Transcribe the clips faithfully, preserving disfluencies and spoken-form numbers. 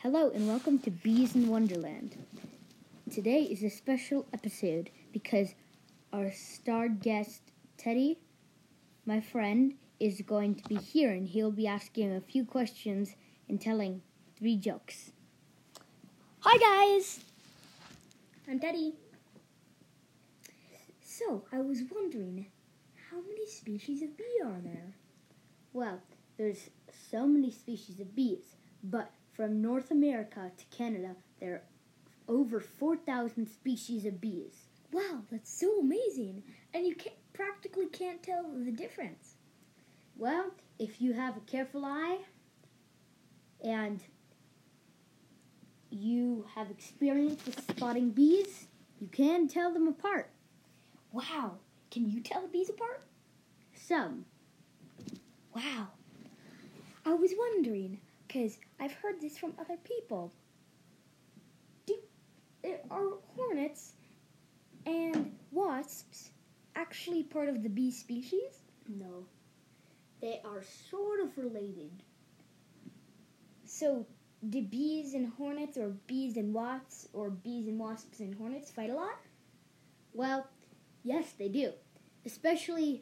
Hello and welcome to Bees in Wonderland. Today is a special episode because our starred guest, Teddy, my friend, is going to be here and he'll be asking a few questions and telling three jokes. Hi guys! I'm Teddy. So, I was wondering, how many species of bee are there? Well, there's so many species of bees, but from North America to Canada, there are over four thousand species of bees. Wow, that's so amazing! And you can't, practically can't tell the difference. Well, if you have a careful eye and you have experience with spotting bees, you can tell them apart. Wow, can you tell bees apart? Some. Wow. I was wondering, because I've heard this from other people. Do, are hornets and wasps actually part of the bee species? No. They are sort of related. So, do bees and hornets, or bees and wasps, or bees and wasps and hornets fight a lot? Well, yes, they do. Especially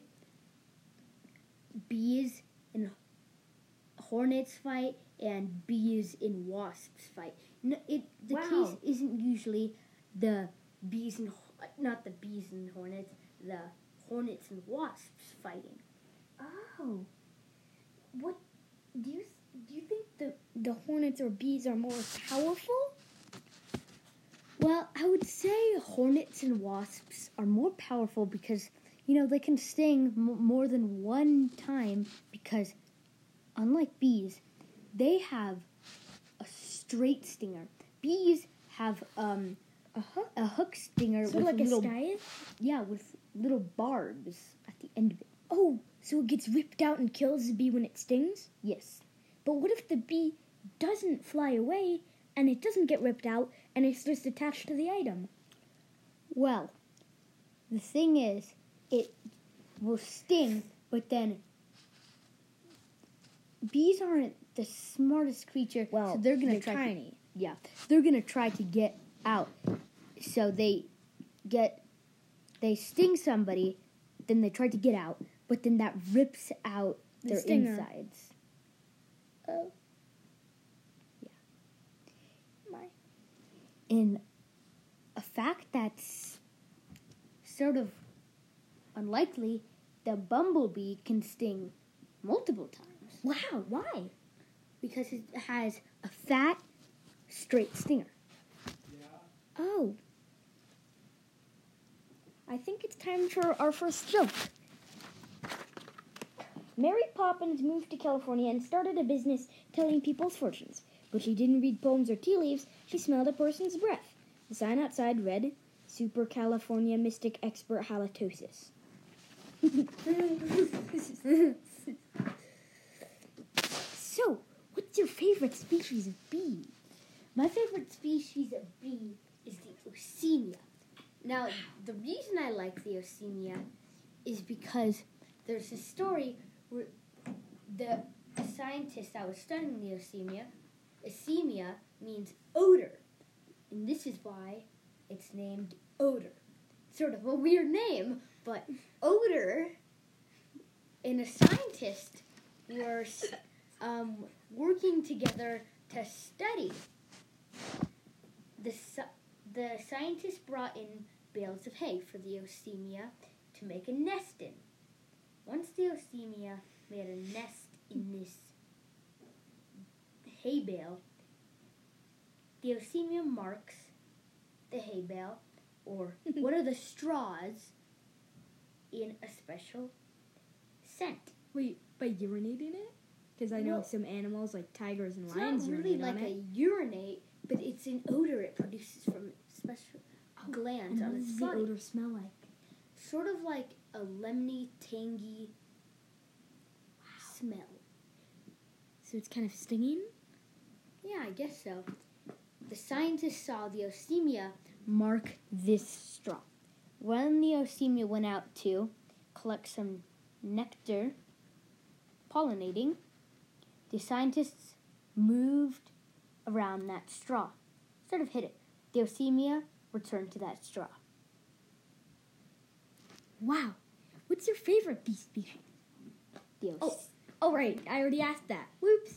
bees and hornets fight and bees and wasps fight. No, it the Wow. case isn't usually the bees and not the bees and hornets, the hornets and wasps fighting. Oh. What do you do you think the the hornets or bees are more powerful? Well, I would say hornets and wasps are more powerful because, you know, they can sting m- more than one time because, unlike bees, they have a straight stinger. Bees have um, A hook? a hook stinger So with like little, a scythe? yeah, with little barbs at the end of it. Oh, so it gets ripped out and kills the bee when it stings? Yes. But what if the bee doesn't fly away and it doesn't get ripped out and it's just attached to the item? Well, the thing is, it will sting, but then bees aren't the smartest creature, Well, so they're gonna they're try. tiny. To, yeah, they're gonna try to get out. So they get, they sting somebody, then they try to get out, but then that rips out The their stinger. insides. Oh. Yeah. My. And a fact that's sort of unlikely, the bumblebee can sting multiple times. Wow, why? Because it has a fat, straight stinger. Oh. I think it's time for our first joke. Mary Poppins moved to California and started a business telling people's fortunes. But she didn't read poems or tea leaves, she smelled a person's breath. The sign outside read, Super California Mystic Expert Halitosis. So, what's your favorite species of bee? My favorite species of bee is the Osmia. Now, the reason I like the Osmia is because there's a story where the scientist that was studying the Osmia, Osmia means odor, and this is why it's named odor. Sort of a weird name, but odor, and a scientist were um, working together to study. The the scientists brought in bales of hay for the Osmia to make a nest in. Once the Osmia made a nest in this hay bale, the Osmia marks the hay bale, or one of the straws, in a special scent. Wait, by urinating it? Because I know No. some animals like tigers and It's lions not really urinate like on a it. urinate, but it's an odor it produces from special glands And on what its does the body. odor smell like? Sort of like a lemony, tangy smell. So it's kind of stinging? Yeah, I guess so. The scientists saw the Osmia mark this straw. When the Osmia went out to collect some nectar, pollinating, the scientists moved around around that straw. Sort of hit it. The Osemia returned to that straw. Wow. What's your favorite bee species? The Os- Oh, oh, right. I already asked that. Whoops.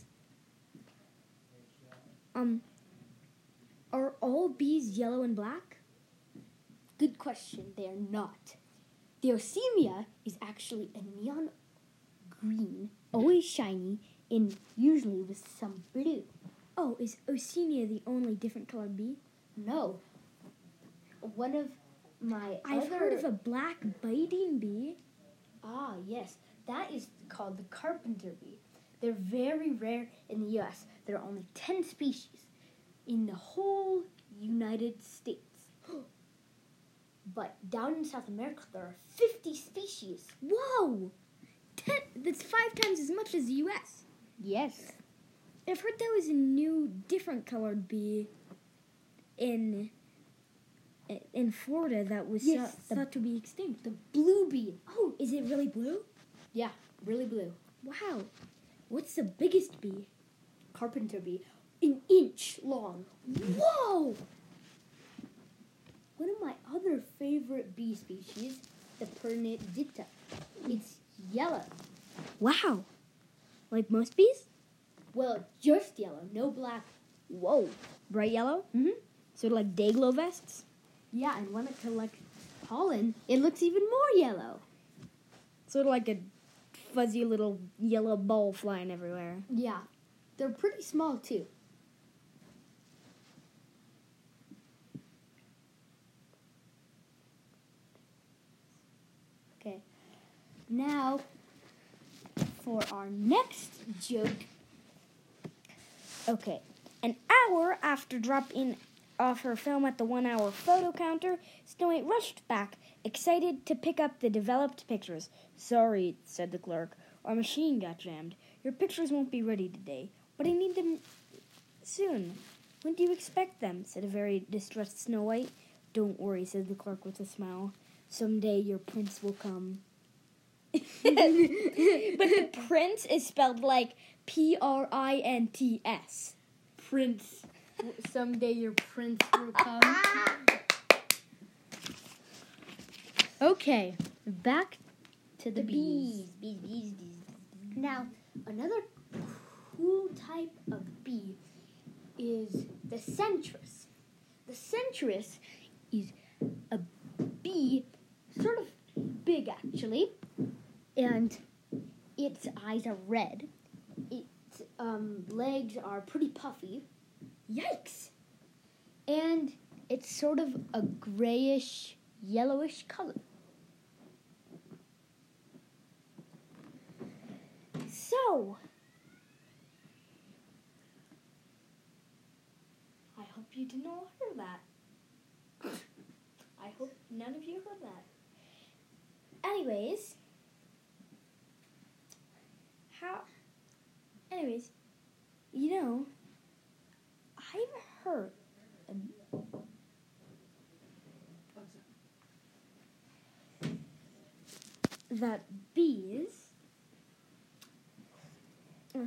Um, are all bees yellow and black? Good question. They are not. The Osemia is actually a neon green, always shiny, and usually with some blue. Oh, is Osemia the only different colored bee? No. One of my I've other... heard of a black biting bee. Ah, yes. That is called the carpenter bee. They're very rare in the U S There are only ten species in the whole United States. But down in South America, there are fifty species. Whoa! Ten, that's five times as much as the U S Yes. I've heard there was a new, different colored bee in in Florida that was Yes, thought, the- thought to be extinct. The blue bee. Oh, is it really blue? Yeah, really blue. Wow. What's the biggest bee? Carpenter bee. An inch long. Whoa! One of my other favorite bee species, the Pernidita. It's yellow. Wow. Like most bees? Well, just yellow, no black. Whoa. Bright yellow? Mm-hmm. Sort of like day glow vests? Yeah, and when it collects pollen, it looks even more yellow. Sort of like a fuzzy little yellow ball flying everywhere. Yeah, they're pretty small too. Okay, now for our next joke. Okay. An hour after dropping off her film at the one-hour photo counter, Snow White rushed back, excited to pick up the developed pictures. Sorry, said the clerk. Our machine got jammed. Your pictures won't be ready today, but I need them soon. When do you expect them? Said a very distressed Snow White. Don't worry, said the clerk with a smile. Someday your prince will come. But the prince is spelled like P R I N T S. Prince. Someday your prince will come. Okay, back to the, The bees. bees. Bees, bees, bees. Now, another cool type of bee is the centris. The centris is a bee, sort of big actually, and its eyes are red. Its um, legs are pretty puffy. Yikes! And it's sort of a grayish, yellowish color. So, I hope you didn't all hear that. I hope none of you heard that. Anyways, how, anyways, you know, I've heard um, that bees uh,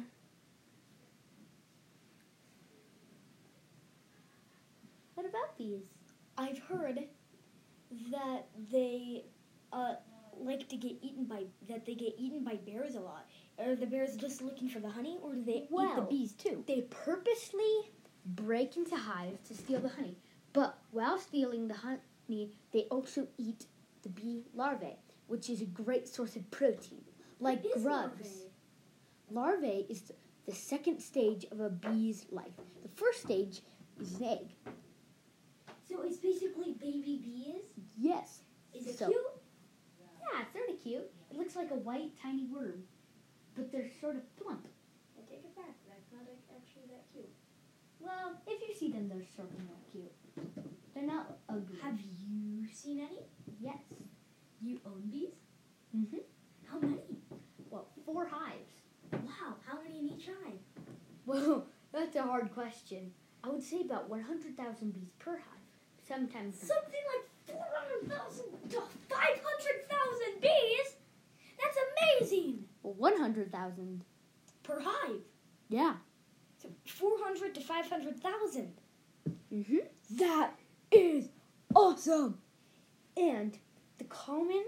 What about bees? I've heard that they uh, like to get eaten by that they get eaten by bears a lot. Are the bears just looking for the honey, or do they eat the Well, bees too? They purposely break into hives to steal the honey. But while stealing the honey, they also eat the bee larvae, which is a great source of protein, like What is grubs. larvae? Larvae is the second stage of a bee's life. The first stage is an egg. So it's basically baby bees. Yes. Is it So- cute? Yeah, it's sort of cute. It looks like a white, tiny worm, but they're sort of plump. I take it back. That's not actually that cute. Well, if you see them, they're sort of not cute. They're not ugly. Have you seen any? Yes. You own bees? Mm-hmm. How many? Well, four hives. Wow. How many in each hive? Well, that's a hard question. I would say about one hundred thousand bees per hive. Sometimes. Something like four hundred thousand to five hundred thousand bees? That's amazing! Well, one hundred thousand. Per hive. Yeah. So four hundred to five hundred thousand. Mm-hmm. That is awesome. And the common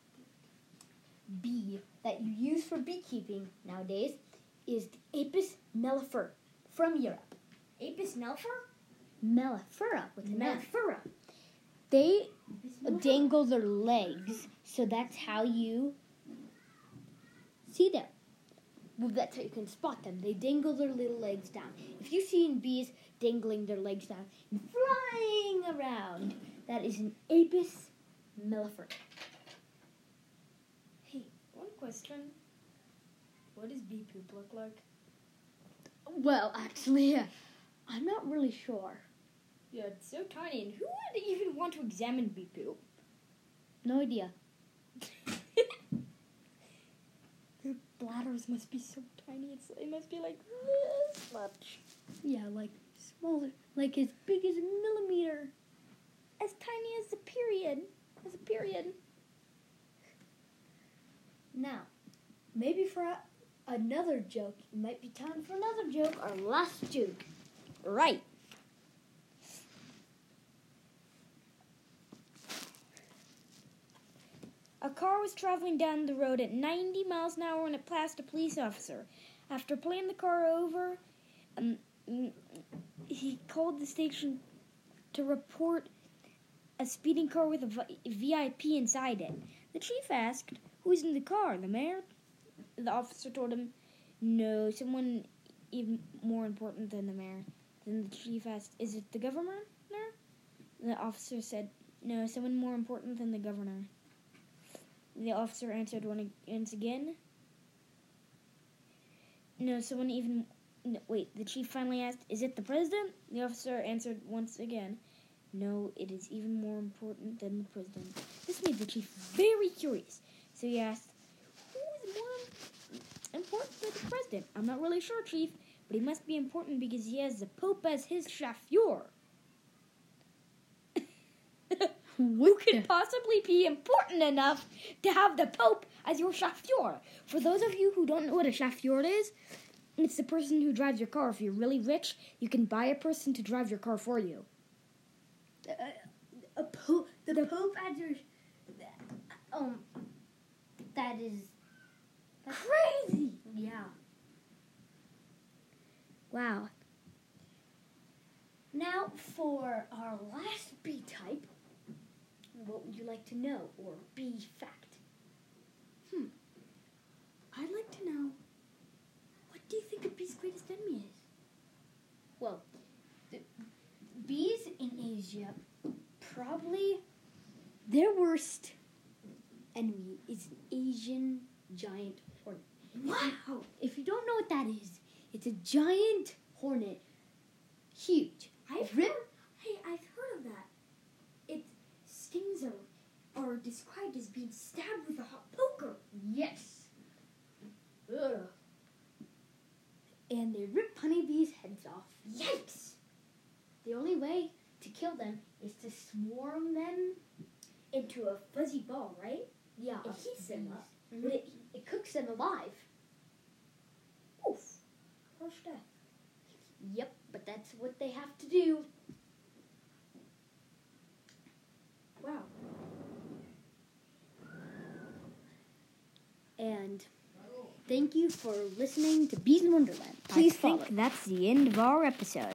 bee that you use for beekeeping nowadays is the Apis mellifera from Europe. Apis mellifera? Mellifera with an F. Mellifera. They Apis mellifera. dangle their legs, so that's how you see them. Well, that's how you can spot them. They dangle their little legs down. If you've seen bees dangling their legs down and flying around, that is an Apis mellifera. Hey, one question. What does bee poop look like? Well, actually, uh, I'm not really sure. Yeah, it's so tiny. And who would even want to examine bee poop? No idea. Their bladders must be so tiny. It's, it must be like this much. Yeah, like smaller, like as big as a millimeter. As tiny as a period. As a period. Now, maybe for a, another joke, it might be time for another joke, our last joke. Right. A car was traveling down the road at ninety miles an hour when it passed a police officer. After pulling the car over, um, he called the station to report a speeding car with a V I P inside it. The chief asked, "Who's in the car, the mayor?" The officer told him, "No, someone even more important than the mayor." Then the chief asked, "Is it the governor?" The officer said, "No, someone more important than the governor." The officer answered once again, "No, someone even..." No, wait, the chief finally asked, "Is it the president?" The officer answered once again, "No, it is even more important than the president." This made the chief very curious. So he asked, "Who is more important than the president?" "I'm not really sure, chief, but he must be important because he has the Pope as his chauffeur." Who could possibly be important enough to have the Pope as your chauffeur? For those of you who don't know what a chauffeur is, it's the person who drives your car. If you're really rich, you can buy a person to drive your car for you. Uh, a pope, the, the Pope as your, um, that is that's Crazy! Yeah. Wow. Now for our last bee type. What would you like to know, or bee fact? Hmm. I'd like to know, what do you think a bee's greatest enemy is? Well, the bees in Asia, probably their worst enemy is an Asian giant hornet. Wow! If you don't know what that is, it's a giant hornet, huge. I've Rip- heard, hey, I've heard of that. Its stings are, are described as being stabbed with a hot poker. Yes. Ugh. And they rip honeybees' heads off. Yikes! The only way to kill them is to swarm them. Into a fuzzy ball, right? Yeah, It of heats them bees. up. Mhm. But it, it cooks them alive. Oof. Harsh death. Yep, but that's what they have to do. Wow. And thank you for listening to Bees in Wonderland. Please I follow. think that's the end of our episode.